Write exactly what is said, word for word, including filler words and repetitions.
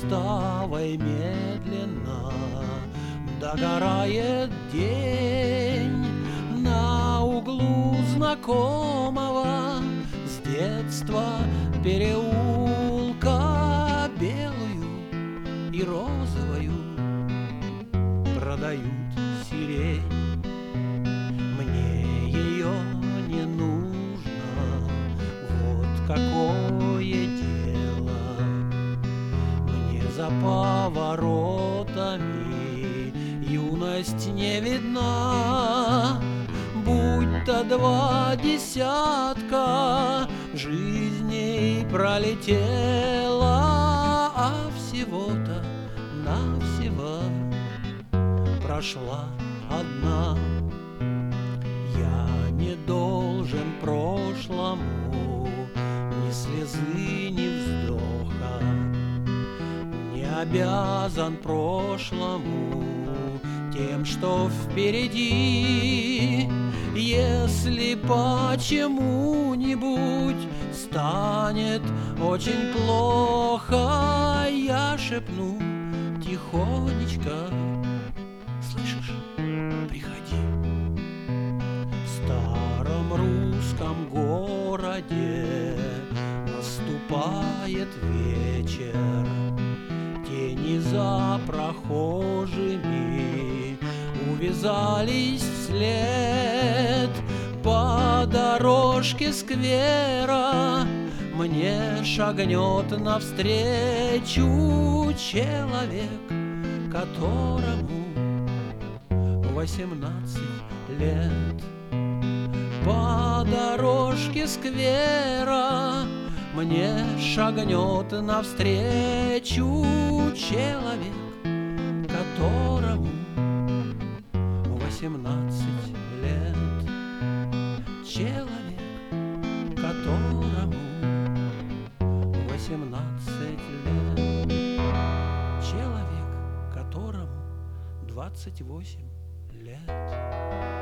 заставой медленно догорает день на углу знакомого с детства переулка. Белую и розовую продают сирень. Мне ее не нужно, вот какое дело. Мне за поворотами юность не видна. Будь-то два десятка жизней пролетела, а всего-то навсего прошла одна. Я не должен прошлому ни слезы, ни вздоха, не обязан прошлому тем, что впереди. Если почему-нибудь станет очень плохо, я шепну тихонечко: слышишь, приходи. В старом русском городе наступает вечер. Тени за прохожими увязались вслед. По дорожке сквера мне шагнет навстречу человек, которому восемнадцать лет. По дорожке сквера мне шагнет навстречу человек, которому восемнадцать лет. Человек, которому восемнадцать лет. Человек, которому двадцать восемь лет.